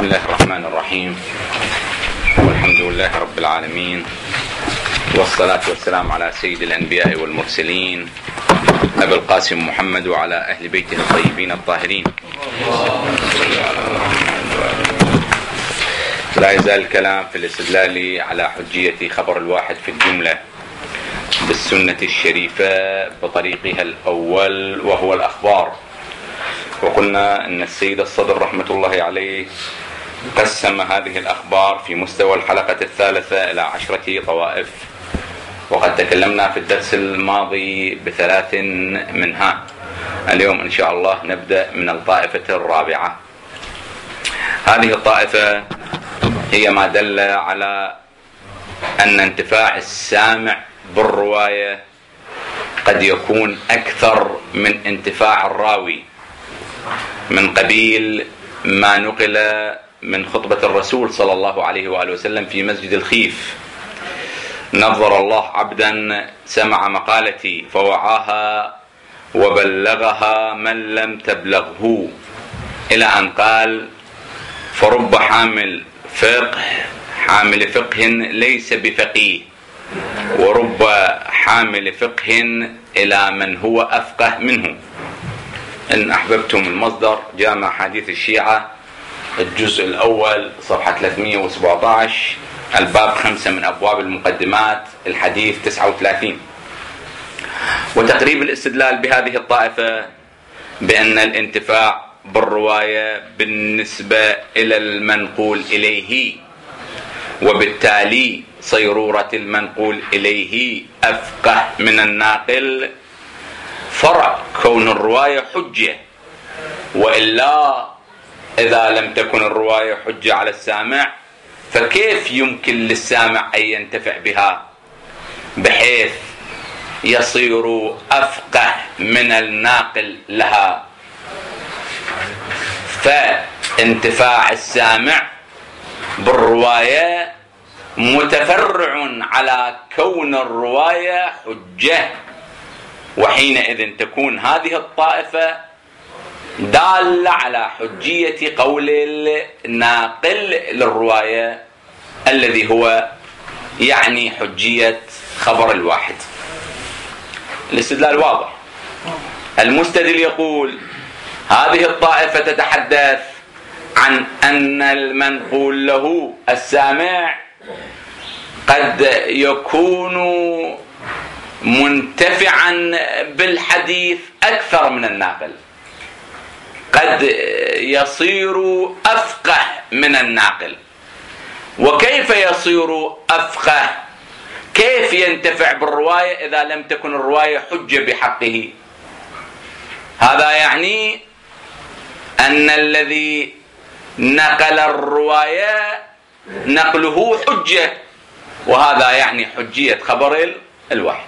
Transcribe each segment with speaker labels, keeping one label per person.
Speaker 1: بسم الله الرحمن الرحيم، والحمد لله رب العالمين، والصلاة والسلام على سيد الأنبياء والمرسلين أبي القاسم محمد وعلى أهل بيته الطيبين الطاهرين. لا يزال الكلام في الاستدلال على حجية خبر الواحد في الجملة بالسنة الشريفة بطريقها الأول وهو الأخبار. وقلنا أن السيد الصدر رحمة الله عليه قسم هذه الأخبار في مستوى الحلقة الثالثة إلى 10 طوائف، وقد تكلمنا في الدرس الماضي ب3 منها. اليوم إن شاء الله نبدأ من الطائفة الرابعة. هذه الطائفة هي ما دل على أن انتفاع السامع بالرواية قد يكون أكثر من انتفاع الراوي، من قبيل ما نقل من خطبة الرسول صلى الله عليه وآله وسلم في مسجد الخيف: نظر الله عبدا سمع مقالتي فوعاها وبلغها من لم تبلغه، إلى أن قال: فرب حامل فقه ليس بفقيه، ورب حامل فقه إلى من هو أفقه منه. إن أحببتم المصدر جامع حديث الشيعة الجزء الأول صفحة 317 الباب 5 من أبواب المقدمات الحديث 39. وتقريب الاستدلال بهذه الطائفة بأن الانتفاع بالرواية بالنسبة إلى المنقول إليه، وبالتالي صيرورة المنقول إليه أفقه من الناقل، فرع كون الرواية حجة. وإلا إذا لم تكن الرواية حجة على السامع فكيف يمكن للسامع أن ينتفع بها بحيث يصير أفقه من الناقل لها؟ فانتفاع السامع بالرواية متفرع على كون الرواية حجة، وحينئذ تكون هذه الطائفة دالة على حجية قول الناقل للرواية الذي هو يعني حجية خبر الواحد. الاستدلال واضح. المستدل يقول: هذه الطائفة تتحدث عن أن المنقول له السامع قد يكون منتفعا بالحديث أكثر من الناقل، قد يصير أفقه من الناقل. وكيف يصير أفقه؟ كيف ينتفع بالرواية إذا لم تكن الرواية حجة بحقه؟ هذا يعني أن الذي نقل الرواية نقله حجة، وهذا يعني حجية خبر الواحد.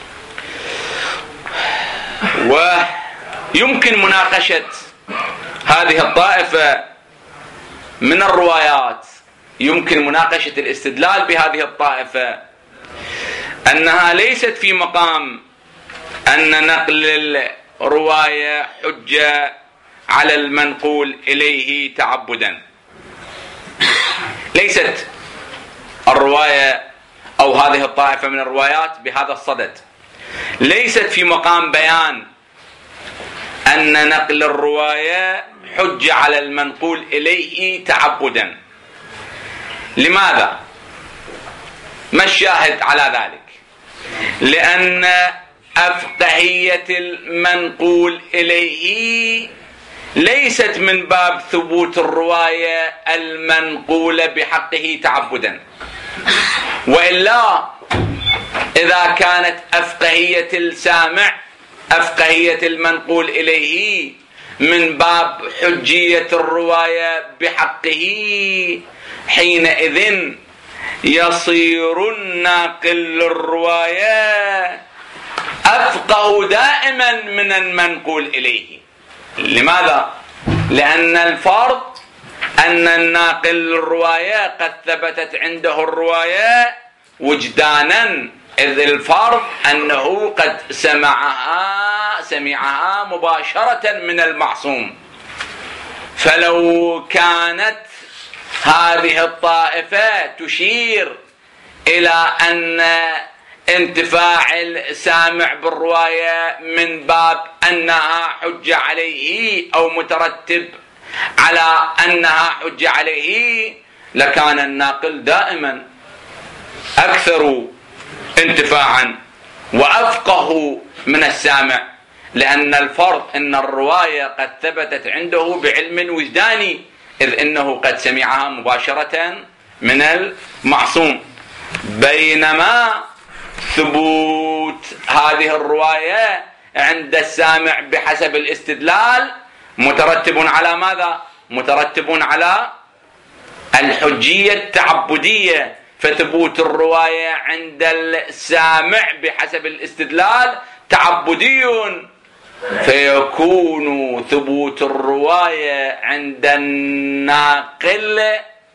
Speaker 1: ويمكن مناقشة هذه الطائفة من الروايات، يمكن مناقشة الاستدلال بهذه الطائفة أنها ليست في مقام أن نقل الرواية حجة على المنقول إليه تعبدا. ليست الرواية أو هذه الطائفة من الروايات بهذا الصدد، ليست في مقام بيان أن نقل الرواية حجة على المنقول إليه تعبدا. لماذا؟ ما الشاهد على ذلك؟ لأن أفقهية المنقول إليه ليست من باب ثبوت الرواية المنقولة بحقه تعبدا، وإلا إذا كانت أفقهية السامع أفقهية المنقول إليه من باب حجية الرواية بحقه، حينئذ يصير الناقل للرواية أفقه دائما من المنقول إليه. لماذا؟ لأن الفرض أن الناقل للرواية قد ثبتت عنده الرواية وجدانا، إذ الفرض أنه قد سمعها مباشرة من المعصوم. فلو كانت هذه الطائفة تشير إلى أن انتفاع السامع بالرواية من باب أنها حجة عليه أو مترتب على أنها حجة عليه، لكان الناقل دائما أكثر انتفاعا وأفقه من السامع، لأن الفرض أن الرواية قد ثبتت عنده بعلم وجداني، إذ إنه قد سمعها مباشرة من المعصوم، بينما ثبوت هذه الرواية عند السامع بحسب الاستدلال مترتب على ماذا؟ مترتب على الحجية التعبدية، فثبوت الرواية عند السامع بحسب الاستدلال تعبدي، فيكون ثبوت الرواية عند الناقل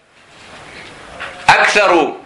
Speaker 1: أكثر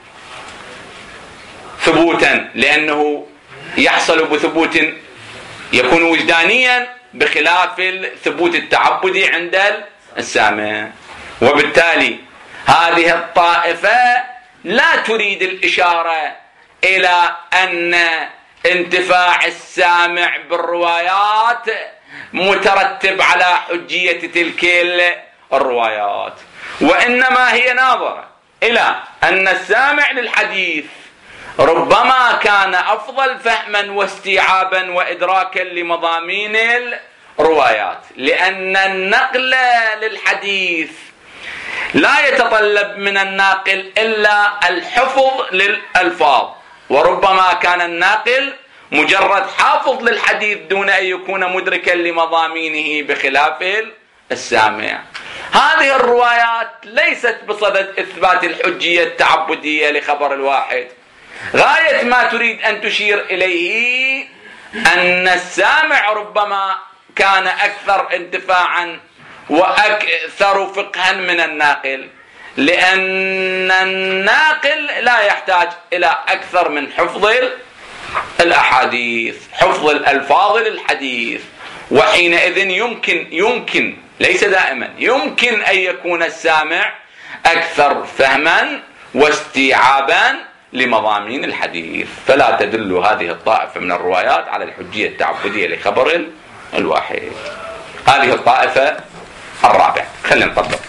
Speaker 1: ثبوتا، لأنه يحصل بثبوت يكون وجدانيا بخلاف الثبوت التعبدي عند السامع. وبالتالي هذه الطائفة لا تريد الإشارة إلى أن انتفاع السامع بالروايات مترتب على حجية تلك الروايات، وإنما هي ناظرة إلى أن السامع للحديث ربما كان أفضل فهما واستيعابا وإدراكا لمضامين الروايات، لأن النقل للحديث لا يتطلب من الناقل إلا الحفظ للألفاظ، وربما كان الناقل مجرد حافظ للحديث دون أن يكون مدركا لمضامينه بخلاف السامع. هذه الروايات ليست بصدد إثبات الحجية التعبدية لخبر الواحد، غاية ما تريد أن تشير إليه أن السامع ربما كان أكثر انتفاعا وأكثر فقها من الناقل، لأن الناقل لا يحتاج إلى أكثر من حفظ الأحاديث، حفظ الألفاظ للحديث، وحينئذ يمكن ليس دائما يمكن أن يكون السامع أكثر فهما واستيعابا لمضامين الحديث. فلا تدل هذه الطائفة من الروايات على الحجية التعبدية لخبر الواحد. هذه الطائفة الرابعة. خلينا نطبق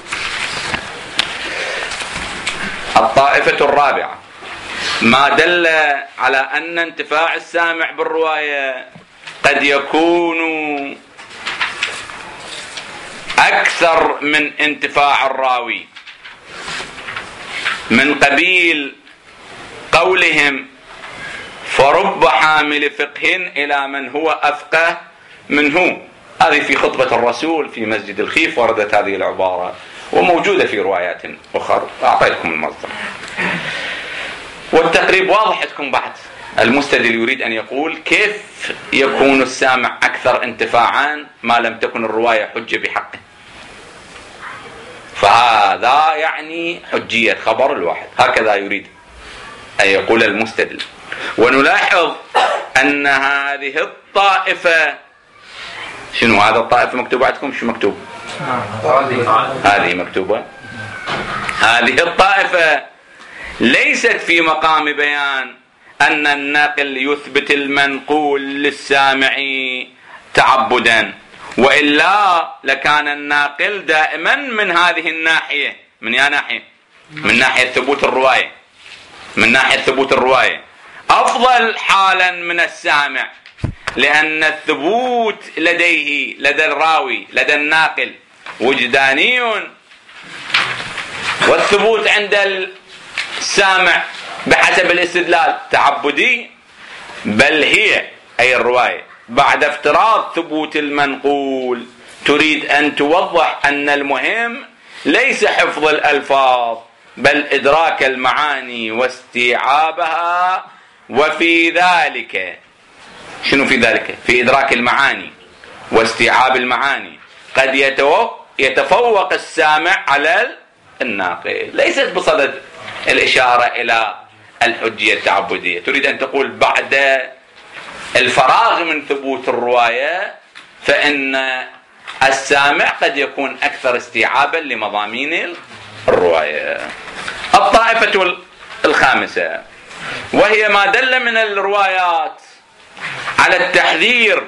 Speaker 1: الطائفة الرابعة. ما دل على أن انتفاع السامع بالرواية قد يكون أكثر من انتفاع الراوي، من قبيل قولهم فرب حامل فقه إلى من هو أفقه منه. هذه في خطبة الرسول في مسجد الخيف وردت هذه العبارة، وموجودة في روايات أخرى، أعطيتكم المصدر. والتقريب واضح لكم بعد. المستدل يريد أن يقول كيف يكون السامع أكثر انتفاعا ما لم تكن الرواية حجة بحقه، فهذا يعني حجية خبر الواحد، هكذا يريد أن يقول المستدل. ونلاحظ أن هذه الطائفة، شنو هذا الطائفة مكتوبة عندكم؟ شو مكتوب؟ هذه مكتوبة. هذه الطائفة ليست في مقام بيان أن الناقل يثبت المنقول للسامع تعبدا، وإلا لكان الناقل دائما من هذه الناحية، من يا ناحية، من ناحية ثبوت الرواية، من ناحية ثبوت الرواية أفضل حالا من السامع، لأن الثبوت لديه، لدى الراوي، لدى الناقل وجداني، والثبوت عند السامع بحسب الاستدلال تعبدي. بل هي أي الرواية بعد افتراض ثبوت المنقول تريد أن توضح أن المهم ليس حفظ الألفاظ بل إدراك المعاني واستيعابها. وفي ذلك، شنو في ذلك؟ في إدراك المعاني واستيعاب المعاني قد يتفوق السامع على الناقل. ليست بصدد الإشارة إلى الحجية التعبدية، تريد أن تقول بعد الفراغ من ثبوت الرواية فإن السامع قد يكون أكثر استيعابا لمضامين الرواية. الطائفة الخامسة وهي ما دل من الروايات على التحذير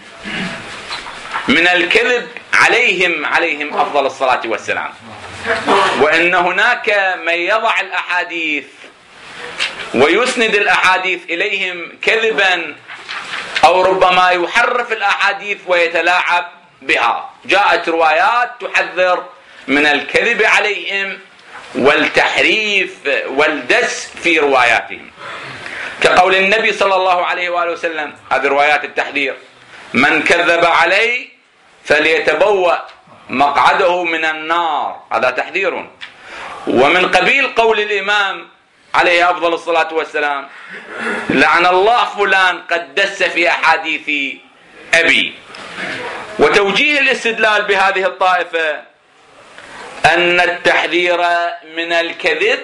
Speaker 1: من الكذب عليهم أفضل الصلاة والسلام، وأن هناك من يضع الأحاديث ويسند الأحاديث إليهم كذبا أو ربما يحرف الأحاديث ويتلاعب بها. جاءت روايات تحذر من الكذب عليهم والتحريف والدس في رواياتهم، كقول النبي صلى الله عليه وآله وسلم، هذه روايات التحذير: من كذب علي فليتبوأ مقعده من النار، هذا تحذير. ومن قبيل قول الإمام عليه أفضل الصلاة والسلام: لعن الله فلان قد دس في أحاديث أبي. وتوجيه الاستدلال بهذه الطائفة أن التحذير من الكذب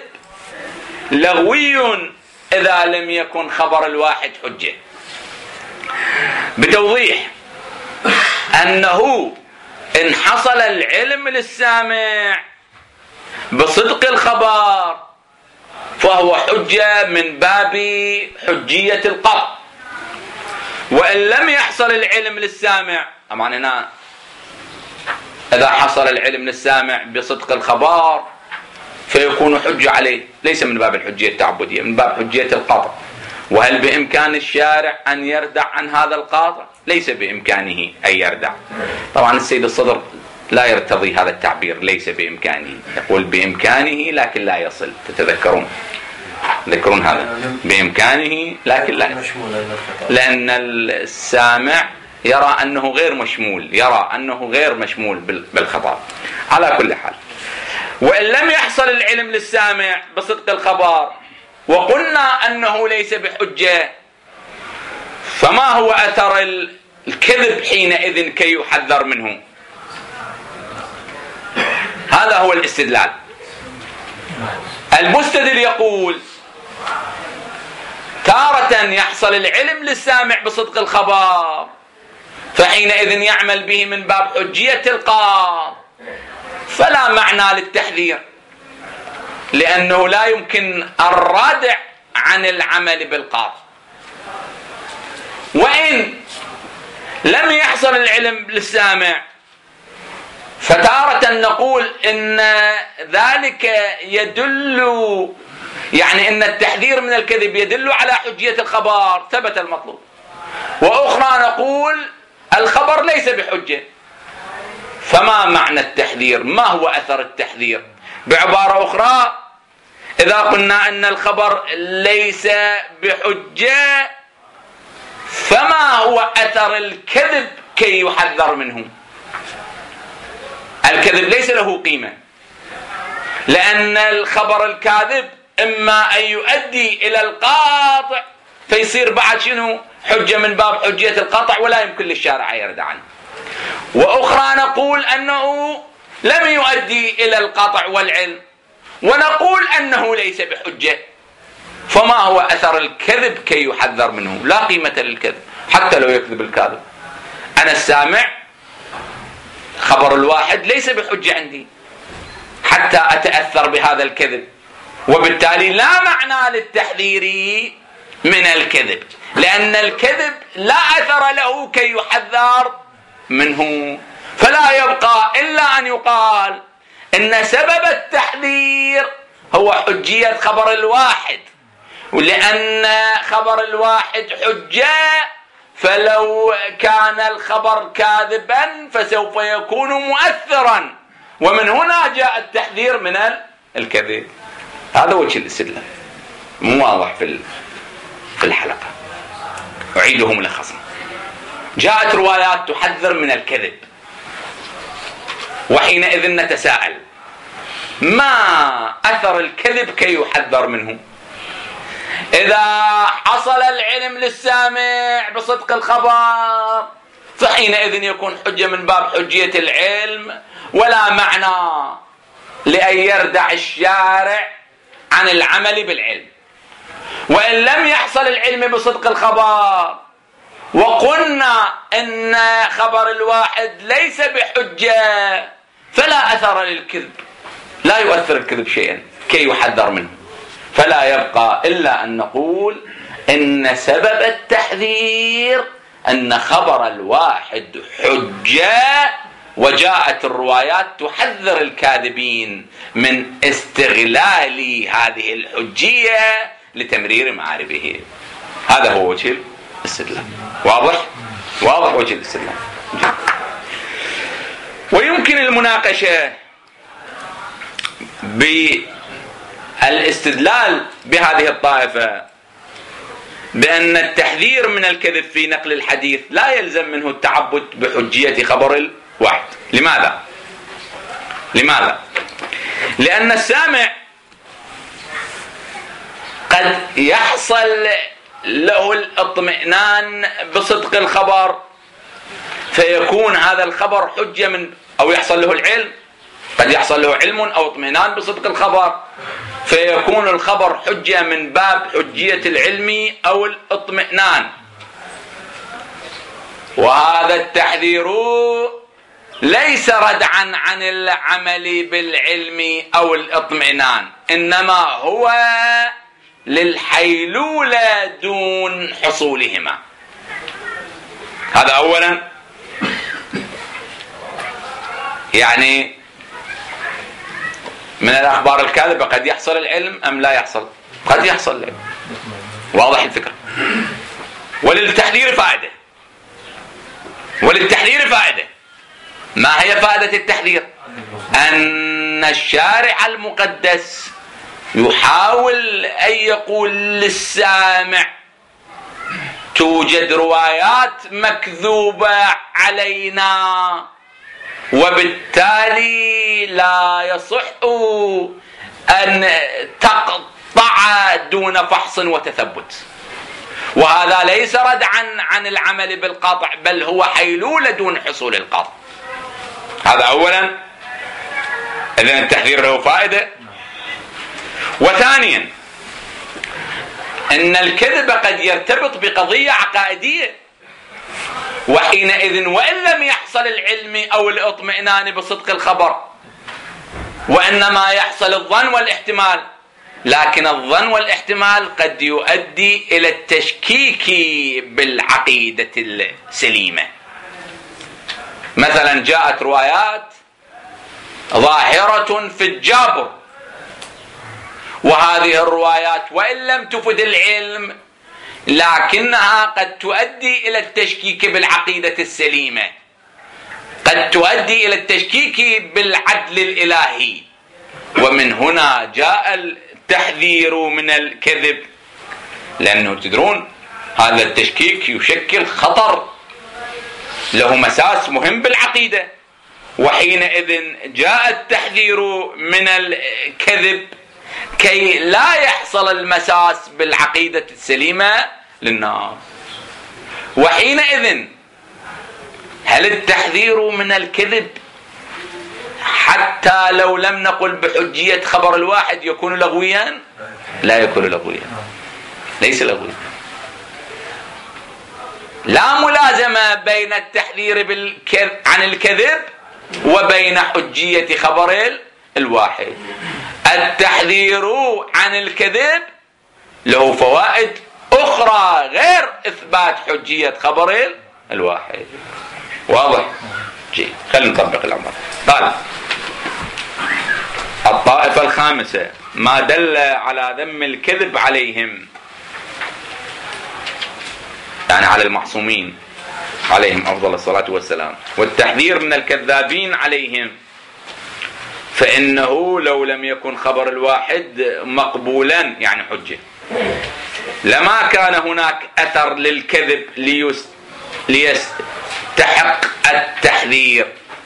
Speaker 1: لغوي إذا لم يكن خبر الواحد حجة، بتوضيح أنه إن حصل العلم للسامع بصدق الخبر فهو حجة من باب حجية القطع، وإن لم يحصل العلم للسامع، طبعا هنا إذا حصل العلم للسامع بصدق الخبر فيكون حجة عليه، ليس من باب الحجية التعبدية، من باب حجية القطع. وهل بإمكان الشارع أن يردع عن هذا القاطع؟ ليس بإمكانه أن يردع. طبعا السيد الصدر لا يرتضي هذا التعبير ليس بإمكانه، يقول بإمكانه لكن لا يصل. تتذكرون هذا بإمكانه لكن لا يصل، لأن السامع يرى أنه غير مشمول بالخطاب. على كل حال، وإن لم يحصل العلم للسامع بصدق الخبر وقلنا أنه ليس بحجة، فما هو أثر الكذب حينئذ كي يحذر منه؟ هذا هو الاستدلال. المستدل يقول: تارة يحصل العلم للسامع بصدق الخبر فحينئذ يعمل به من باب حجية القاض، فلا معنى للتحذير، لأنه لا يمكن الردع عن العمل بالقاضي. وإن لم يحصل العلم للسامع فتارة نقول إن ذلك يدل، يعني إن التحذير من الكذب يدل على حجية الخبر، ثبت المطلوب. وأخرى نقول الخبر ليس بحجة، فما معنى التحذير؟ ما هو أثر التحذير؟ بعبارة أخرى، إذا قلنا أن الخبر ليس بحجة فما هو أثر الكذب كي يحذر منه؟ الكذب ليس له قيمة، لأن الخبر الكاذب إما أن يؤدي إلى القاطع فيصير بعد شنو؟ حجة من باب حجية القطع، ولا يمكن للشارع يردع عنه. وأخرى نقول أنه لم يؤدي إلى القطع والعلم، ونقول أنه ليس بحجة، فما هو أثر الكذب كي يحذر منه؟ لا قيمة للكذب حتى لو يكذب الكاذب. أنا السامع خبر الواحد ليس بحجة عندي حتى أتأثر بهذا الكذب، وبالتالي لا معنى للتحذير من الكذب، لأن الكذب لا أثر له كي يحذر منه. فلا يبقى إلا أن يقال إن سبب التحذير هو حجية خبر الواحد، ولأن خبر الواحد حجة، فلو كان الخبر كاذبا فسوف يكون مؤثرا، ومن هنا جاء التحذير من الكذب. هذا وجه الاستدلال، مو واضح في الحلقة. أعيده ملخصا: جاءت روايات تحذر من الكذب، وحينئذ نتساءل: ما أثر الكذب كي يحذر منه؟ إذا حصل العلم للسامع بصدق الخبر فحينئذ يكون حجة من باب حجية العلم، ولا معنى لأن يردع الشارع عن العمل بالعلم. وإن لم يحصل العلم بصدق الخبر وقلنا إن خبر الواحد ليس بحجة فلا أثر للكذب، لا يؤثر الكذب شيئا كي يحذر منه، فلا يبقى إلا أن نقول إن سبب التحذير أن خبر الواحد حجة، وجاءت الروايات تحذر الكاذبين من استغلال هذه الحجية لتمرير معارفه. هذا هو وجه الاستدلال. واضح وجه الاستدلال. ويمكن المناقشة بالاستدلال بهذه الطائفة بأن التحذير من الكذب في نقل الحديث لا يلزم منه التعبد بحجية خبر الواحد. لماذا؟ لأن السامع قد يحصل له الاطمئنان بصدق الخبر فيكون هذا الخبر حجة من، أو يحصل له العلم، قد يحصل له علم أو اطمئنان بصدق الخبر فيكون الخبر حجة من باب حجية العلم أو الاطمئنان. وهذا التحذير ليس ردعا عن العمل بالعلم أو الاطمئنان، إنما هو للحيلولة دون حصولهما. هذا أولا. يعني من الأخبار الكاذبة قد يحصل العلم أم لا يحصل؟ قد يحصل العلم. واضح الفكرة. وللتحذير فائدة. ما هي فائدة التحذير؟ أن الشارع المقدس يحاول أن يقول للسامع توجد روايات مكذوبة علينا، وبالتالي لا يصح أن تقطع دون فحص وتثبت. وهذا ليس ردعا عن العمل بالقطع، بل هو حيلولة دون حصول القطع. هذا أولا. إذن التحذير له فائدة. وثانيا أن الكذب قد يرتبط بقضية عقائدية، وحينئذ وإن لم يحصل العلم أو الاطمئنان بصدق الخبر وإنما يحصل الظن والاحتمال، لكن الظن والاحتمال قد يؤدي إلى التشكيك بالعقيدة السليمة. مثلا جاءت روايات ظاهرة في الجابر، وهذه الروايات وإن لم تفد العلم لكنها قد تؤدي إلى التشكيك بالعقيدة السليمة، قد تؤدي إلى التشكيك بالعدل الإلهي. ومن هنا جاء التحذير من الكذب، لأنه تدرون هذا التشكيك يشكل خطر له مساس مهم بالعقيدة، وحينئذ جاء التحذير من الكذب كي لا يحصل المساس بالعقيدة السليمة للناس. وحينئذ هل التحذير من الكذب حتى لو لم نقل بحجية خبر الواحد يكون لغويا؟ لا يكون لغويا، ليس لغويا. لا ملازمة بين التحذير عن الكذب وبين حجية خبر الواحد. التحذير عن الكذب له فوائد أخرى غير إثبات حجية خبر الواحد. واضح؟ جيد. خلينا نطبق الأمر. قال الطائفة الخامسة ما دل على ذم الكذب عليهم، يعني على المعصومين عليهم أفضل الصلاة والسلام، والتحذير من الكذابين عليهم، فإنه لو لم يكن خبر الواحد مقبولا يعني حجة لما كان هناك أثر للكذب ليستحق التحذير.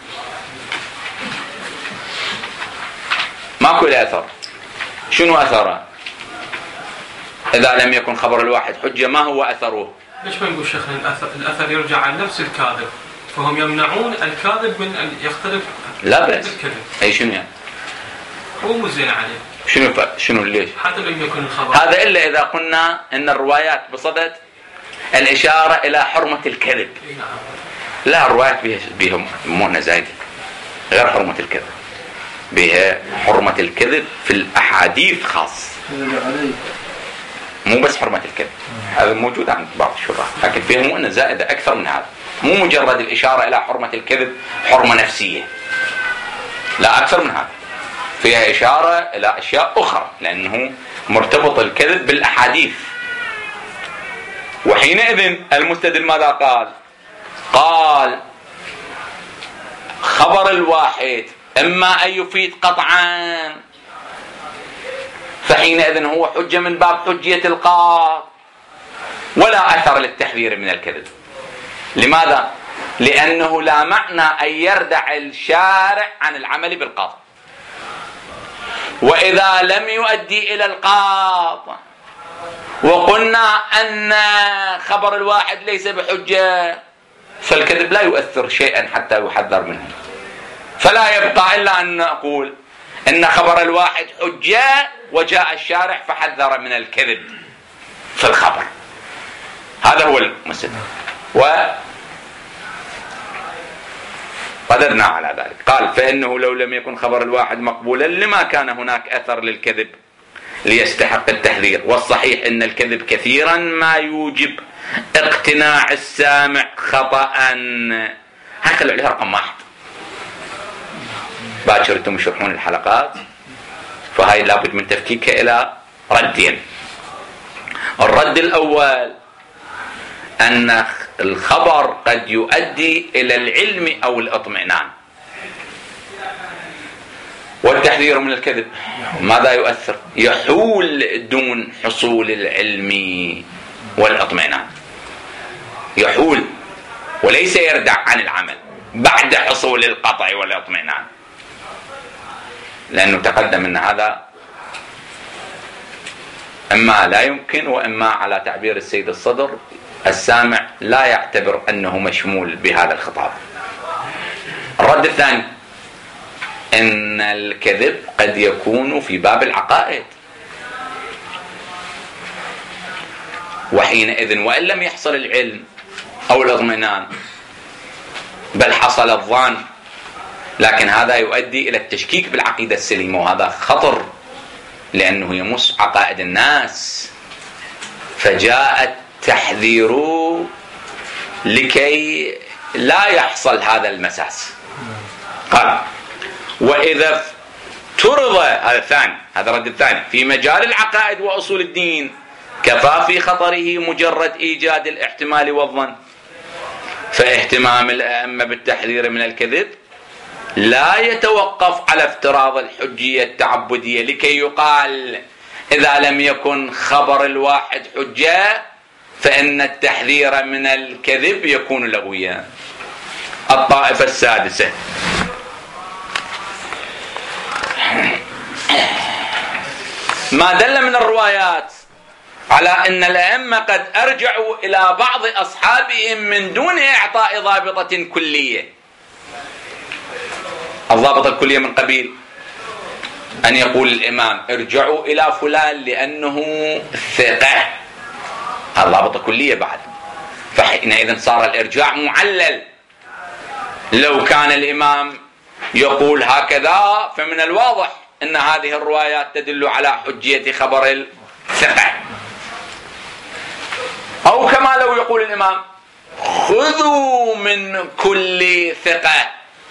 Speaker 1: ماكو له أثر. شنو أثره؟ إذا لم يكن خبر الواحد حجة ما هو أثره؟
Speaker 2: ليش ما نقول شيخنا الأثر يرجع عن نفس الكاذب، فهم يمنعون الكاذب من أن يختلف.
Speaker 1: لا بأس. أي شنو يعني؟
Speaker 2: هو مو زين عليه.
Speaker 1: شنو ليش؟
Speaker 2: حتى لم يكن الخبر.
Speaker 1: هذا إلا إذا قلنا إن الروايات بصدد الإشارة إلى حرمة الكذب.
Speaker 2: نعم.
Speaker 1: لا، الروايات بهم مونة زايدة غير حرمة الكذب. بها حرمة الكذب في الأحاديث خاص، مو بس حرمة الكذب، هذا موجود عند بعض الشراح، لكن فيهم أن زائدة أكثر من هذا، مو مجرد الإشارة إلى حرمة الكذب حرمة نفسية، لا، أكثر من هذا، فيها إشارة إلى أشياء أخرى، لأنه مرتبط الكذب بالأحاديث. وحينئذ المستدل ماذا قال؟ قال خبر الواحد إما أن يفيد قطعا، فحينئذ هو حجة من باب حجية القاط، ولا أثر للتحذير من الكذب. لماذا؟ لأنه لا معنى أن يردع الشارع عن العمل بالقاط، وإذا لم يؤدي إلى القاط وقلنا أن خبر الواحد ليس بحجة، فالكذب لا يؤثر شيئا حتى يحذر منه، فلا يبقى إلا أن نقول إن خبر الواحد حجة وجاء الشارع فحذر من الكذب في الخبر. هذا هو المستدل، وقدرنا على ذلك. قال فإنه لو لم يكن خبر الواحد مقبولا لما كان هناك أثر للكذب ليستحق التحذير، والصحيح أن الكذب كثيرا ما يوجب اقتناع السامع خطأ. هخلوا عليها رقم 1، باكر انتم يشرحون الحلقات، فهاي لابد من تفكيكها إلى ردين. الرد الأول أن الخبر قد يؤدي إلى العلم أو الاطمئنان، والتحذير من الكذب ماذا يؤثر؟ يحول دون حصول العلم والاطمئنان، يحول وليس يردع عن العمل بعد حصول القطع والاطمئنان، لأنه تقدم أن هذا إما لا يمكن، وإما على تعبير السيد الصدر السامع لا يعتبر أنه مشمول بهذا الخطاب. الرد الثاني أن الكذب قد يكون في باب العقائد، وحينئذ وإن لم يحصل العلم أو الاطمئنان بل حصل الظن، لكن هذا يؤدي إلى التشكيك بالعقيدة السليمة، وهذا خطر لأنه يمس عقائد الناس، فجاء التحذير لكي لا يحصل هذا المساس. قال وإذا افترض، هذا الثاني، هذا الرد الثاني، في مجال العقائد وأصول الدين كفى في خطره مجرد إيجاد الاحتمال والظن، فاهتمام الأئمة بالتحذير من الكذب لا يتوقف على افتراض الحجية التعبدية لكي يقال إذا لم يكن خبر الواحد حجة فإن التحذير من الكذب يكون لغويا. الطائفة السادسة ما دل من الروايات على أن الأئمة قد أرجعوا إلى بعض أصحابهم من دون إعطاء ضابطة كلية. الضابطة الكلية من قبيل أن يقول الإمام ارجعوا إلى فلان لأنه ثقة، هذا ضابطة كلية بعد، فحينئذ صار الإرجاع معلل. لو كان الإمام يقول هكذا فمن الواضح أن هذه الروايات تدل على حجية خبر الثقة، أو كما لو يقول الإمام خذوا من كل ثقة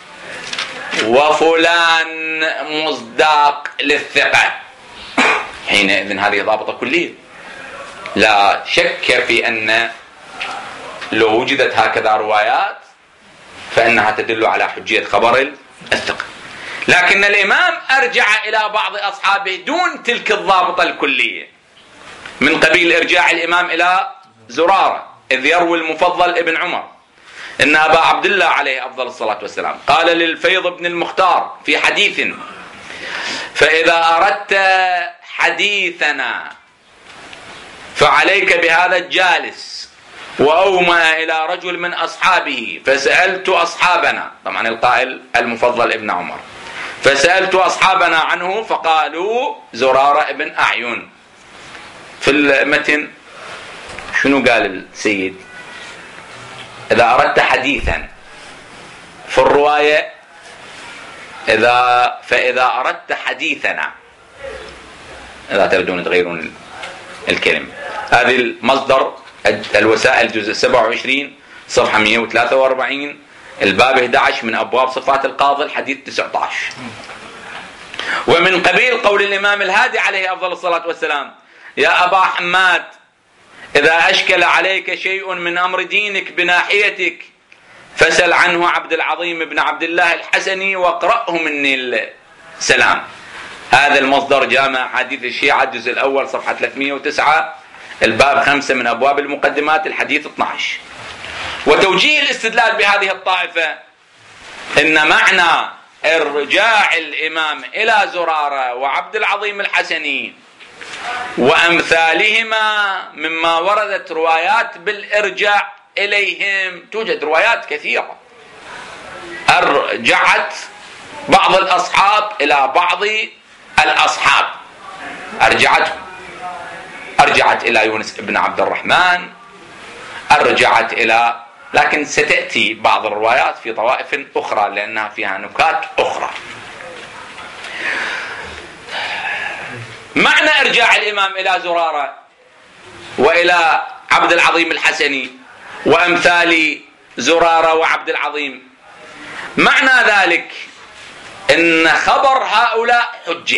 Speaker 1: وفلان مصداق للثقة، حينئذ هذه ضابطة كلية. لا شك في أن لو وجدت هكذا روايات فإنها تدل على حجية خبر الثقة، لكن الإمام أرجع إلى بعض أصحابه دون تلك الضابطة الكلية، من قبيل إرجاع الإمام إلى زرارة إذ يروي المفضل ابن عمر إن أبا عبد الله عليه أفضل الصلاة والسلام قال للفيض بن المختار في حديث فإذا أردت حديثنا فعليك بهذا الجالس، وأومأ إلى رجل من أصحابه فسألت أصحابنا، طبعا القائل المفضل ابن عمر، فسألت أصحابنا عنه فقالوا زرارة ابن أعين. في المتن شنو قال السيد؟ إذا أردت حديثا، في الرواية فإذا أردت حديثنا، إذا تريدون تغيرون الكلمة، هذه المصدر الوسائل جزء 27 صفحة 143 الباب 11 من أبواب صفات القاضي الحديث 19. ومن قبيل قول الإمام الهادي عليه أفضل الصلاة والسلام: يا أبا حماد إذا أشكل عليك شيء من أمر دينك بناحيتك فسل عنه عبد العظيم بن عبد الله الحسني واقرأه مني السلام. هذا المصدر جامع حديث الشيعة الجزء الأول صفحة 309 الباب 5 من أبواب المقدمات الحديث 12. وتوجيه الاستدلال بهذه الطائفة إن معنى ارجاع الإمام إلى زرارة وعبد العظيم الحسني وأمثالهما مما وردت روايات بالإرجاع إليهم. توجد روايات كثيرة أرجعت بعض الأصحاب إلى بعض الأصحاب، أرجعت إلى يونس بن عبد الرحمن، أرجعت إلى، لكن ستأتي بعض الروايات في طوائف أخرى لأنها فيها نكات أخرى. معنى إرجاع الإمام إلى زرارة وإلى عبد العظيم الحسني وأمثال زرارة وعبد العظيم، معنى ذلك إن خبر هؤلاء حجة،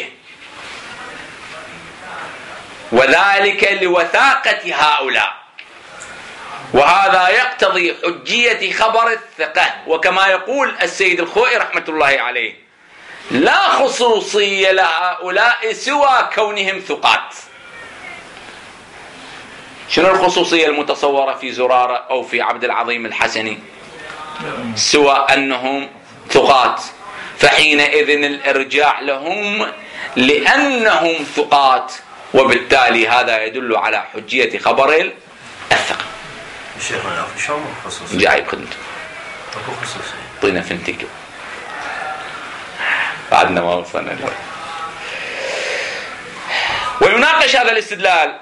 Speaker 1: وذلك لوثاقة هؤلاء، وهذا يقتضي حجية خبر الثقة. وكما يقول السيد الخوئي رحمة الله عليه: لا خصوصية لهؤلاء سوى كونهم ثقات. شنو الخصوصية المتصورة في زرارة أو في عبد العظيم الحسني؟ سوى أنهم ثقات، فحينئذ الإرجاع لهم لأنهم ثقات، وبالتالي هذا يدل على حجية خبر الثقة.
Speaker 3: شيخنا شو خصوصي؟
Speaker 1: جايب خدمته.
Speaker 3: خصوصي.
Speaker 1: طينا فنتك. بعدنا ما وصلنا له. ويناقش هذا الاستدلال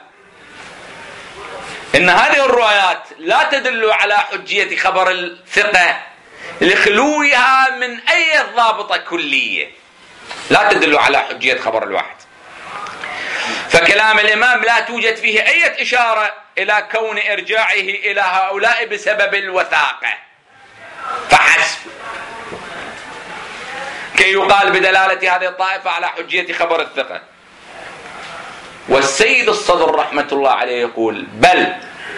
Speaker 1: إن هذه الروايات لا تدل على حجية خبر الثقة لخلوها من أي ضابطة كلية، لا تدل على حجية خبر الواحد. فكلام الإمام لا توجد فيه أي إشارة إلى كون إرجاعه إلى هؤلاء بسبب الوثاقة فحسب، كي يقال بدلالة هذه الطائفة على حجية خبر الثقة. والسيد الصدر رحمة الله عليه يقول: بل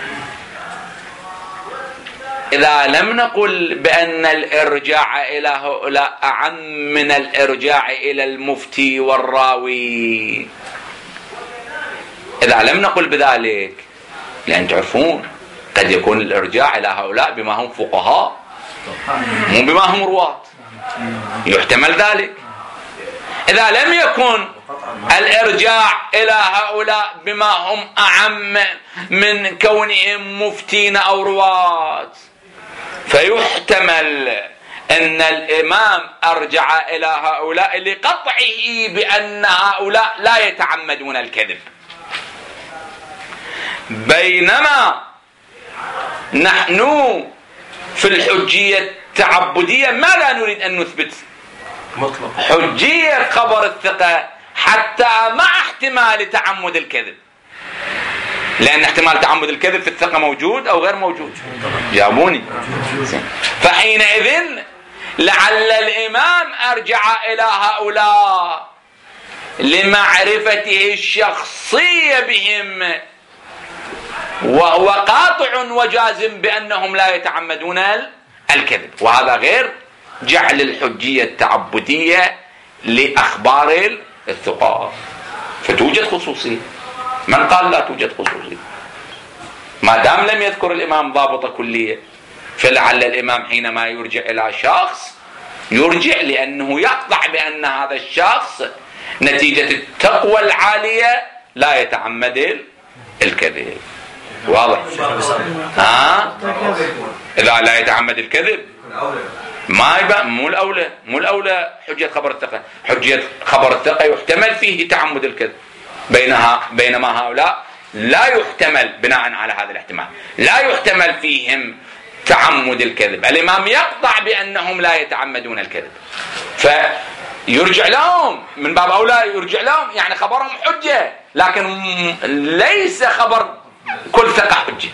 Speaker 1: إذا لم نقل بأن الإرجاع إلى هؤلاء أعم من الإرجاع إلى المفتي والراوي، إذا لم نقل بذلك، لأن تعرفون قد يكون الإرجاع إلى هؤلاء بما هم فقهاء مو بما هم رواة، يحتمل ذلك. إذا لم يكن الإرجاع إلى هؤلاء بما هم أعم من كونهم مفتين أو رواة، فيحتمل أن الإمام أرجع إلى هؤلاء لقطعه بأن هؤلاء لا يتعمدون الكذب، بينما نحن في الحجية التعبدية ما لا نريد أن نثبت
Speaker 3: مطلق
Speaker 1: حجية خبر الثقة حتى مع احتمال تعمد الكذب، لأن احتمال تعمد الكذب في الثقة موجود أو غير موجود. جابوني. فحينئذ لعل الإمام أرجع إلى هؤلاء لمعرفته الشخصية بهم، وهو قاطع وجازم بأنهم لا يتعمدون الكذب، وهذا غير جعل الحجية التعبدية لأخبار الثقات. فتوجد خصوصية. من قال لا توجد خصوصية؟ ما دام لم يذكر الإمام ضابطة كلية، فلعل الإمام حينما يرجع إلى شخص يرجع لأنه يقطع بأن هذا الشخص نتيجة التقوى العالية لا يتعمد الكذب. واضح؟ إذا لا يتعمد الكذب ما يبقى مو الأولى حجية خبر الثقة. حجية خبر الثقة يحتمل فيه تعمد الكذب، بينما هؤلاء لا يحتمل بناء على هذا الاحتمال، لا يحتمل فيهم تعمد الكذب. الإمام يقطع بأنهم لا يتعمدون الكذب. يرجع لهم من باب أولى، يرجع لهم يعني خبرهم حجة، لكن ليس خبر كل ثقة حجة.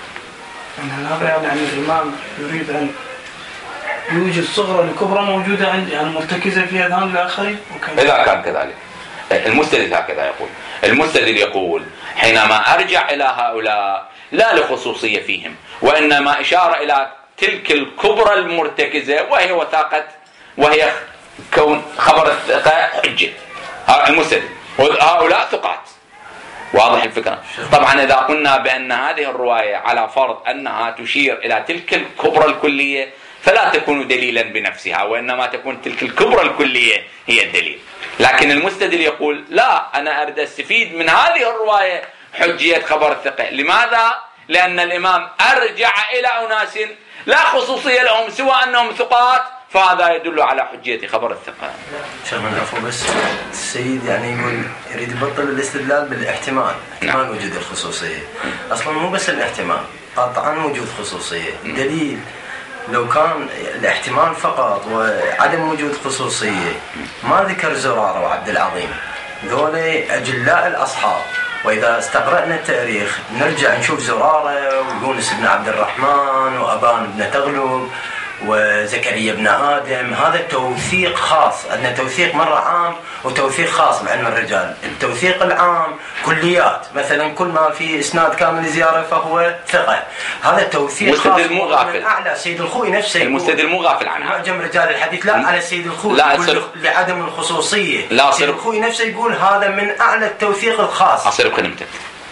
Speaker 4: هذا يعني الإمام يريد أن يوجد صغرى لكبرى موجودة عندي يعني مرتكزة في أذهان الآخرين.
Speaker 1: إذا كان كذلك المستدل هكذا يقول. المستدل يقول حينما أرجع إلى هؤلاء لا لخصوصية فيهم، وإنما إشارة إلى تلك الكبرى المرتكزة وهي وثاقة، وهي كون خبر الثقة حجة. المستدل هؤلاء ثقات. واضح الفكرة؟ طبعا إذا قلنا بأن هذه الرواية على فرض أنها تشير إلى تلك الكبرى الكلية فلا تكون دليلا بنفسها، وإنما تكون تلك الكبرى الكلية هي الدليل. لكن المستدل يقول لا، أنا أريد أستفيد من هذه الرواية حجية خبر الثقة. لماذا؟ لأن الإمام أرجع إلى أناس لا خصوصية لهم سوى أنهم ثقات، فهذا يدل على حجية خبر الثقة.
Speaker 3: شغل عفوا بس السيد يعني يقول يريد يبطل الاستدلال بالاحتمال، احتمال وجود الخصوصية. أصلا مو بس الاحتمال، قطعا وجود خصوصية. دليل لو كان الاحتمال فقط وعدم وجود خصوصية ما ذكر زرارة وعبد العظيم، ذولي أجلاء الأصحاب. وإذا استقرأنا التاريخ نرجع نشوف زرارة ويونس بن عبد الرحمن وأبان بن تغلب وزكريا بن آدم. هذا توثيق خاص، عندنا توثيق مرة عام وتوثيق خاص بعلم الرجال. التوثيق العام كليات، مثلا كل ما في إسناد كامل زيارة فهو ثقة. هذا توثيق خاص
Speaker 1: مو غافل.
Speaker 3: أعلى سيد الخوي نفسه
Speaker 1: المستدل مو غافل عنها.
Speaker 3: معجم رجال الحديث لا على سيد الخوي لعدم الخصوصية.
Speaker 1: لا
Speaker 3: سيد الخوي نفسه يقول هذا من أعلى التوثيق الخاص.
Speaker 1: أصير بخدمتك.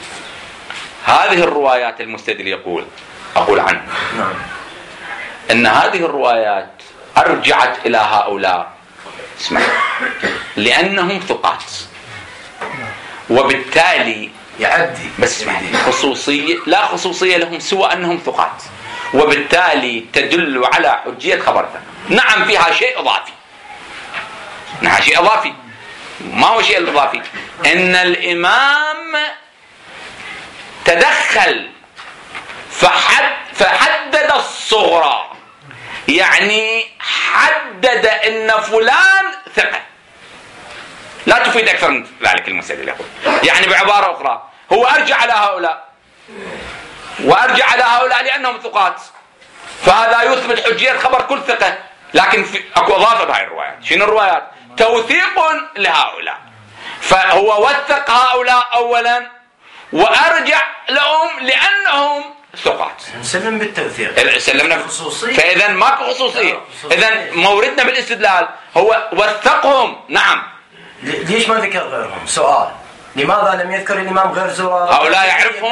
Speaker 1: هذه الروايات المستدل أقول عنه
Speaker 3: نعم
Speaker 1: أن هذه الروايات أرجعت إلى هؤلاء اسمع لأنهم ثقات، وبالتالي
Speaker 3: يعدي
Speaker 1: بس اسمع خصوصية لا خصوصية لهم سوى أنهم ثقات، وبالتالي تدل على حجية خبرها. نعم فيها شيء إضافي، نعم شيء إضافي. ما هو شيء الإضافي؟ أن الإمام تدخل فحدد الصغرى، يعني حدد ان فلان ثقة، لا تفيد اكثر من ذلك. المستدل يقول يعني بعبارة اخرى هو ارجع على هؤلاء وارجع على هؤلاء لانهم ثقات، فهذا يثبت حجية خبر كل ثقة. لكن اكو اضافة بهاي الروايات. شنو الروايات؟ توثيق لهؤلاء، فهو وثق هؤلاء اولا وارجع لهم لانهم ثقات.
Speaker 3: نسلم بالتوثيق،
Speaker 1: سلمنا فاذا ماكو خصوصيه. اذا موردنا بالاستدلال هو وثقهم. نعم
Speaker 3: ليش ما ذكر غيرهم؟ سؤال، لماذا لم يذكر الامام غير زرارة؟
Speaker 1: هؤلاء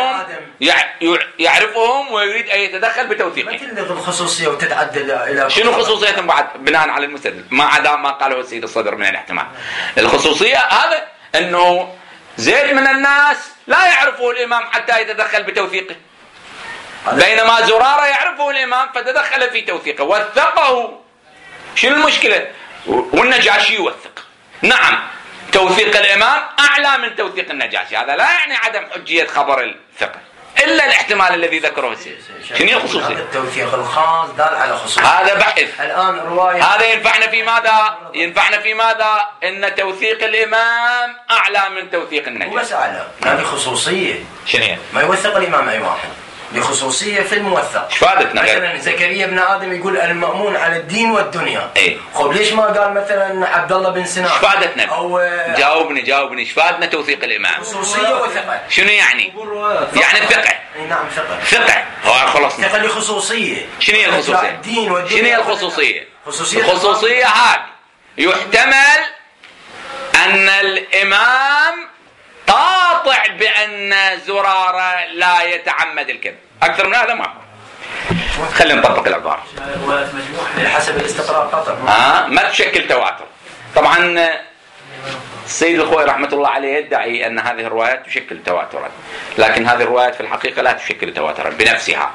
Speaker 1: يعرفهم ويريد ان يتدخل بتوثيقهم.
Speaker 3: ما تلغي الخصوصيه وتتعدل الى
Speaker 1: شنو خصوصيتهم بعد بناء على المستدل ما عدا ما قاله السيد الصدر من الاحتمال. الخصوصيه هذا انه زيد من الناس لا يعرفه الامام حتى يتدخل بتوثيقه، بينما زرارة يعرفه الإمام فتدخل في توثيقه وثقه. شنو المشكلة؟ والنجاشي يوثق. نعم توثيق الإمام أعلى من توثيق النجاشي، هذا لا يعني عدم حجية خبر الثقة إلا الاحتمال الذي ذكره السيد. شنو الخصوصية؟
Speaker 3: هذا التوثيق الخاص دال على خصوصية.
Speaker 1: هذا بحث.
Speaker 3: الآن رواية
Speaker 1: هذا ينفعنا في ماذا؟ ينفعنا في ماذا؟ إن توثيق الإمام أعلى من توثيق النجاشي.
Speaker 3: بس أعلى، هذه خصوصية.
Speaker 1: شنو هي؟
Speaker 3: ما يوثق الإمام أي واحد، لخصوصية في الموثق.
Speaker 1: فادتنا
Speaker 3: مثلا زكريا بن آدم يقول المأمون على الدين والدنيا.
Speaker 1: ايه
Speaker 3: خب ليش ما قال مثلا عبد الله بن سنان؟
Speaker 1: فادتنا
Speaker 3: أو
Speaker 1: جاوبني فادنا توثيق الإمام.
Speaker 3: خصوصية وثقة.
Speaker 1: شنو يعني؟ يعني الثقة.
Speaker 3: نعم ثقة.
Speaker 1: هو خلصنا.
Speaker 3: ثقة لخصوصية.
Speaker 1: شنو هي الخصوصية؟
Speaker 3: الدين والدنيا.
Speaker 1: شنو هي الخصوصية؟ الخصوصية هذه يحتمل أن الإمام قاطع بأن زرارة لا يتعمد الكذب. أكثر من هذا ما خلينا نطبق العبارة
Speaker 3: حسب الاستقرار قطع
Speaker 1: ما تشكل تواتر. طبعا السيد الخوي رحمة الله عليه يدعي أن هذه الروايات تشكل تواترا، لكن هذه الروايات في الحقيقة لا تشكل تواترا بنفسها.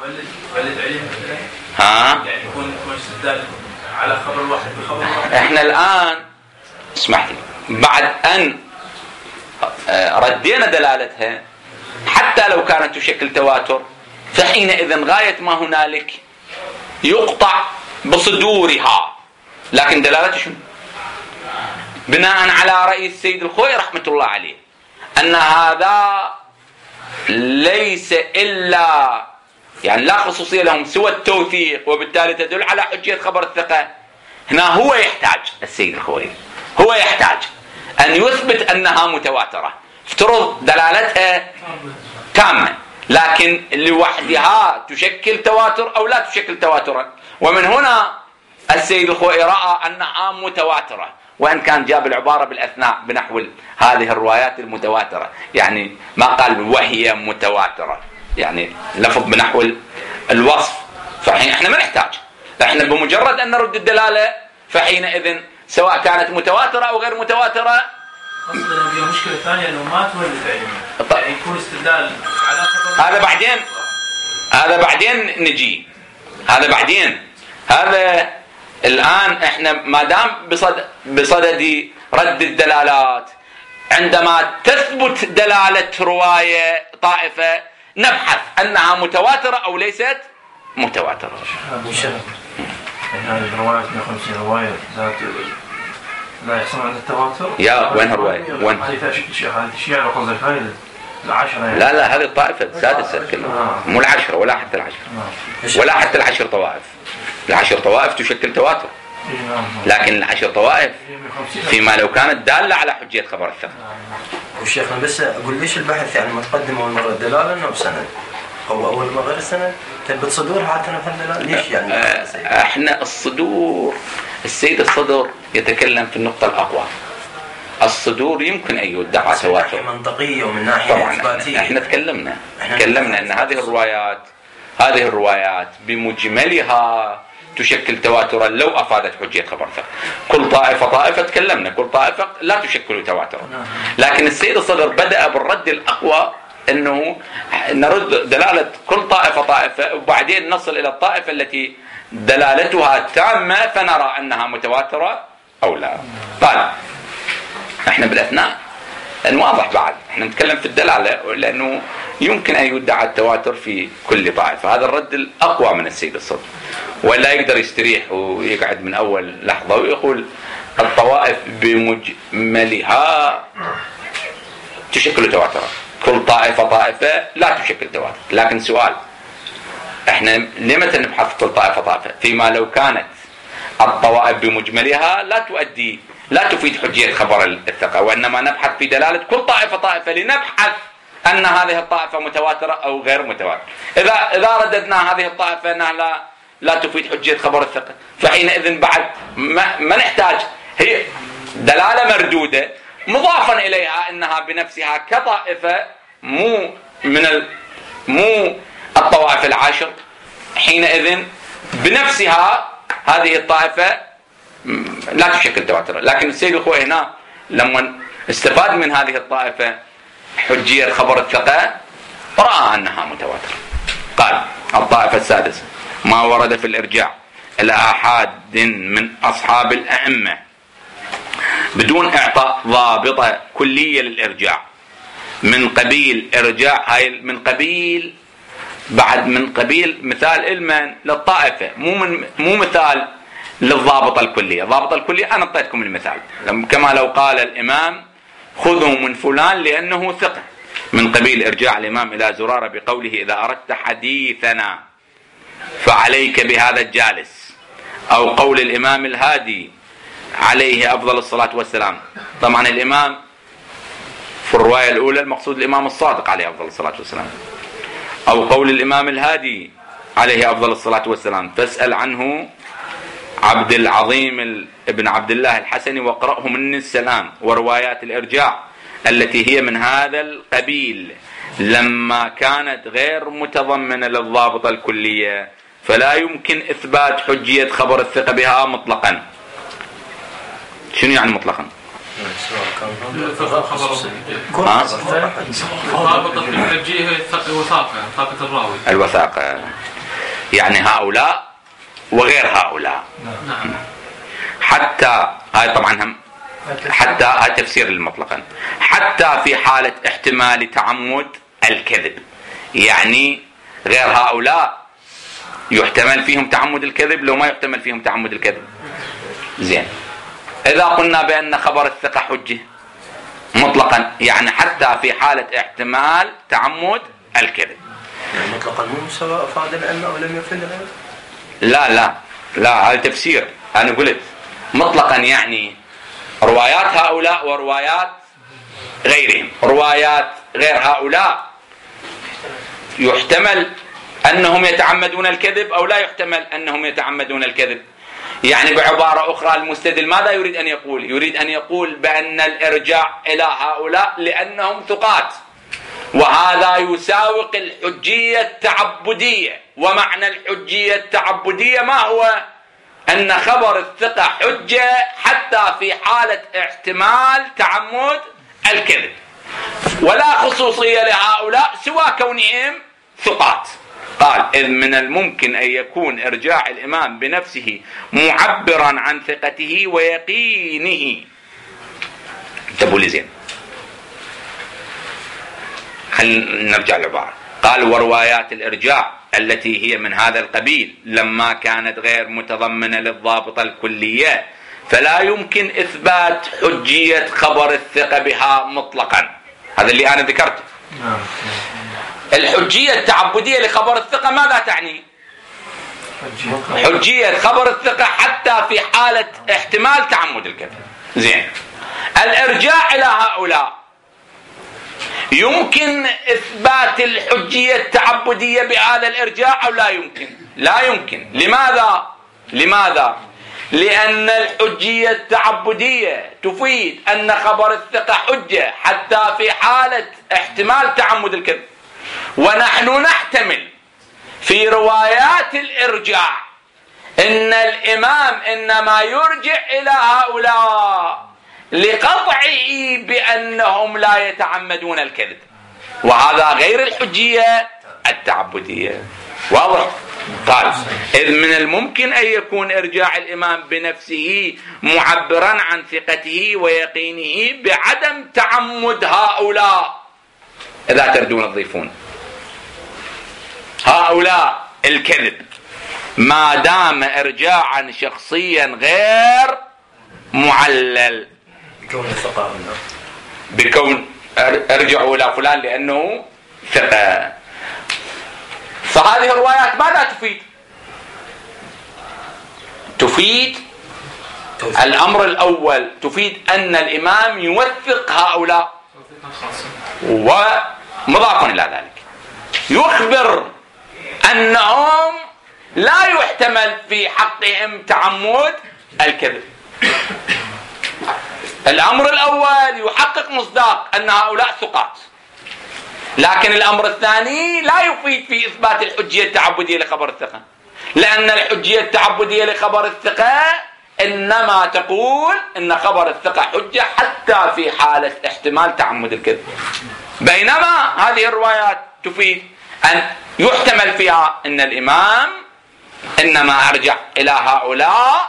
Speaker 2: يعني يكون استدلال على خبر واحد بخبر واحد.
Speaker 1: احنا الآن اسمح لي بعد أن ردينا دلالتها حتى لو كانت تشكل تواتر، فحينئذ غاية ما هنالك يقطع بصدورها. لكن دلالته شنو؟ بناء على رأي السيد الخوئي رحمة الله عليه أن هذا ليس إلا يعني لا خصوصية لهم سوى التوثيق، وبالتالي تدل على حجية خبر الثقة. هنا هو يحتاج السيد الخوئي هو يحتاج أن يثبت أنها متواترة، افترض دلالتها تامة، لكن لوحدها تشكل تواتر أو لا تشكل تواترا. ومن هنا السيد الخوئي رأى أنها متواترة، وإن كان جاب العبارة بالأثناء بنحو هذه الروايات المتواترة، يعني ما قال وهي متواترة، يعني لفظ بنحو الوصف. فحين احنا ما نحتاج، احنا بمجرد أن نرد الدلالة فحينئذ سواء كانت متواترة أو غير متواترة.
Speaker 5: أصلاً فيها مشكلة ثانية أنه ما تولد علم، يعني يكون استدلال على خبر
Speaker 1: هذا بعدين نجي، هذا بعدين. هذا الآن احنا ما دام بصدد رد الدلالات، عندما تثبت دلالة رواية طائفة نبحث أنها متواترة أو ليست متواترة.
Speaker 5: يعني هذه الروايات 150 رواية لا يحصل عند التواتر.
Speaker 1: يا وين الرواية؟ وين؟
Speaker 5: هذه الشيعة قصدك هاي العشرة يعني.
Speaker 1: لا هذه الطائفة السادسة كلها، مو العشرة ولا حتى العشرة ولا حتى العشر طوائف. العشر طوائف تشكل تواتر، لكن العشر طوائف فيما لو كانت دالة على حجية خبر الثقة.
Speaker 3: وشيخنا بس أقول ليش البحث يعني متقدم أول مرة الدلالة إنه بسند أو أول ما غير السند تبت صدور حتى نفهم الدلالة ليش يعني؟
Speaker 1: احنا الصدور السيد الصدر يتكلم في النقطة الأقوى. الصدور يمكن أن يدعى تواتر
Speaker 3: من ناحية منطقية ومن ناحية إثباتية.
Speaker 1: احنا تكلمنا أن هذه الروايات بمجملها تشكل تواترا لو أفادت حجية خبر ثقة. كل طائفة تكلمنا كل طائفة لا تشكل تواترا، لكن السيد الصدر بدأ بالرد الأقوى أنه نرد دلالة كل طائفة وبعدين نصل إلى الطائفة التي دلالتها تامة فنرى أنها متواترة أو لا. قال احنا بالأثناء لأن واضح بعد احنا نتكلم في الدلالة لأنه يمكن أن يدعى التواتر في كل طائفة. هذا الرد الأقوى من السيد الصدر، ولا يقدر يستريح ويقعد من أول لحظة ويقول الطوائف بمجملها تشكل تواترا. كل طائفة لا تشكل تواتر. لكن سؤال، احنا لمتى نبحث كل طائفة فيما لو كانت الطوائف بمجملها لا تفيد حجية خبر الثقة، وإنما نبحث في دلالة كل طائفة لنبحث أن هذه الطائفة متواترة أو غير متواترة. إذا رددنا هذه الطائفة أنها لا تفيد حجية خبر الثقة فحينئذ بعد ما نحتاج، هي دلالة مردودة مضافا إليها أنها بنفسها كطائفة مو الطوائف العاشر، حينئذ بنفسها هذه الطائفة لا تشكل تواتر. لكن السيد الخوئي هنا لما استفاد من هذه الطائفة حجية خبر الثقة رأى أنها متواترة. قال الطائفة السادسة ما ورد في الإرجاع إلى أحد من أصحاب الأئمة بدون إعطاء ضابطة كلية للإرجاع، من قبيل إرجاع هاي من قبيل مثال علما للطائفة، مو مثال للضابطة الكلية. الضابطة الكلية أنا أعطيتكم المثال كما لو قال الإمام خذوا من فلان لأنه ثقة، من قبيل إرجاع الإمام إلى زرارة بقوله إذا أردت حديثنا فعليك بهذا الجالس، أو قول الإمام الهادي عليه أفضل الصلاة والسلام. طبعا الإمام في الرواية الأولى المقصود الإمام الصادق عليه أفضل الصلاة والسلام، أو قول الإمام الهادي عليه أفضل الصلاة والسلام فاسأل عنه عبد العظيم ابن عبد الله الحسني واقرأه مني السلام. وروايات الإرجاع التي هي من هذا القبيل لما كانت غير متضمنة للضابطة الكلية فلا يمكن إثبات حجية خبر الثقة بها مطلقا. شنو يعني مطلقا؟
Speaker 2: ضابطة الحجية وثاقة الراوي،
Speaker 1: الوثاقة يعني هؤلاء وغير هؤلاء.
Speaker 2: نعم.
Speaker 1: حتى هاي طبعا هم حتى هاي تفسير المطلقا، حتى في حالة احتمال تعمد الكذب، يعني غير هؤلاء يحتمل فيهم تعمد الكذب لو ما يحتمل فيهم تعمد الكذب. زين، إذا قلنا بأن خبر الثقة حجة مطلقا، يعني حتى في حالة احتمال تعمد الكذب.
Speaker 3: يعني مطلقا مو سواء أفاد العلم أو لم يفد العلم؟
Speaker 1: لا هذا تفسير. أنا قلت مطلقا يعني روايات هؤلاء وروايات غيرهم. روايات غير هؤلاء يحتمل أنهم يتعمدون الكذب أو لا يحتمل أنهم يتعمدون الكذب. يعني بعبارة أخرى المستدل ماذا يريد أن يقول؟ يريد أن يقول بأن الإرجاع إلى هؤلاء لأنهم ثقات، وهذا يساوق الحجية التعبدية. ومعنى الحجية التعبدية ما هو؟ أن خبر الثقة حجة حتى في حالة احتمال تعمد الكذب، ولا خصوصية لهؤلاء سوى كونهم ثقات. قال إذ من الممكن أن يكون إرجاع الإمام بنفسه معبرا عن ثقته ويقينه. انتبهوا لي زين، خلينا نرجع العبارة. قال وروايات الإرجاع التي هي من هذا القبيل لما كانت غير متضمنة للضابطة الكلية فلا يمكن إثبات حجية خبر الثقة بها مطلقا. هذا اللي أنا ذكرته. الحجية التعبدية لخبر الثقة ماذا تعني؟ حجية خبر الثقة حتى في حالة احتمال تعمد الكذب. زين، الإرجاع إلى هؤلاء يمكن إثبات الحجية التعبدية بهذا الإرجاع أو لا يمكن؟ لا يمكن. لماذا؟ لأن الحجية التعبدية تفيد أن خبر الثقة حجة حتى في حالة احتمال تعمد الكذب، ونحن نحتمل في روايات الإرجاع إن الإمام إنما يرجع إلى هؤلاء لقطعه بأنهم لا يتعمدون الكذب، وهذا غير الحجية التعبدية. واضح؟ قال إذ من الممكن أن يكون إرجاع الإمام بنفسه معبرا عن ثقته ويقينه بعدم تعمد هؤلاء. إذا تردون تضيفون هؤلاء الكذب ما دام إرجاعا شخصيا غير معلل بكون ارجعوا إلى فلان لأنه ثقة. فهذه الروايات ماذا تفيد الأمر الأول، تفيد أن الإمام يوثق هؤلاء، ومضاف إلى ذلك يخبر أنهم لا يحتمل في حقهم تعمد الكذب. الأمر الأول يحقق مصداق أن هؤلاء ثقات، لكن الأمر الثاني لا يفيد في إثبات الحجية التعبدية لخبر الثقة، لأن الحجية التعبدية لخبر الثقة إنما تقول إن خبر الثقة حجة حتى في حالة احتمال تعمد الكذب، بينما هذه الروايات تفيد أن يحتمل فيها أن الإمام إنما أرجع إلى هؤلاء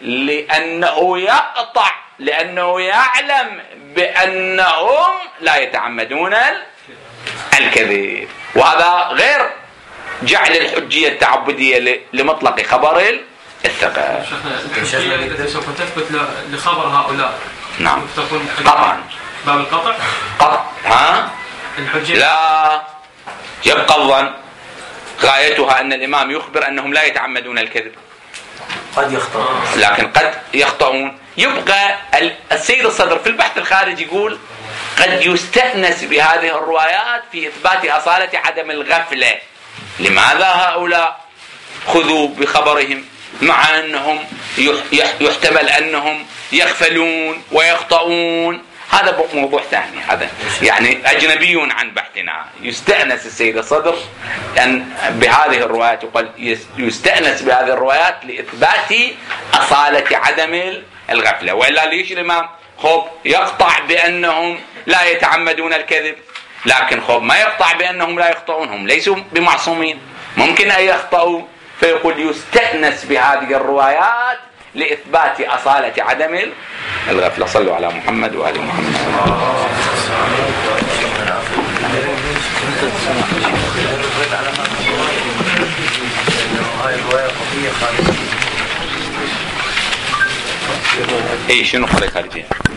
Speaker 1: لأنه يعلم بأنهم لا يتعمدون الكذب، وهذا غير جعل الحجية التعبدية لمطلق خبر الثقة.
Speaker 2: الحجية التي سوف تثبت لخبر هؤلاء
Speaker 1: نعم
Speaker 2: تكون
Speaker 1: قطعا
Speaker 2: باب القطع.
Speaker 1: ها لا يبقى الظن، غايتها أن الإمام يخبر أنهم لا يتعمدون الكذب،
Speaker 3: قد يخطئون
Speaker 1: لكن قد يخطئون. يبقى السيد الصدر في البحث الخارجي يقول قد يستأنس بهذه الروايات في إثبات أصالة عدم الغفلة. لماذا هؤلاء خذوا بخبرهم مع أنهم يحتمل أنهم يغفلون ويخطئون؟ هذا موضوع ثاني، هذا يعني أجنبي عن بحثنا. يستأنس السيد الصدر أن بهذه الروايات، يقول يستأنس بهذه الروايات لإثبات أصالة عدم الغفلة، وإلا ليش الإمام خب يقطع بأنهم لا يتعمدون الكذب، لكن خب ما يقطع بأنهم لا يخطئون، هم ليسوا بمعصومين، ممكن أن يخطئوا، فيقول يستأنس بهذه الروايات لإثبات أصالة عدم الغفلة. صلوا على محمد وآل محمد. اي شنو قضيه خارجيه؟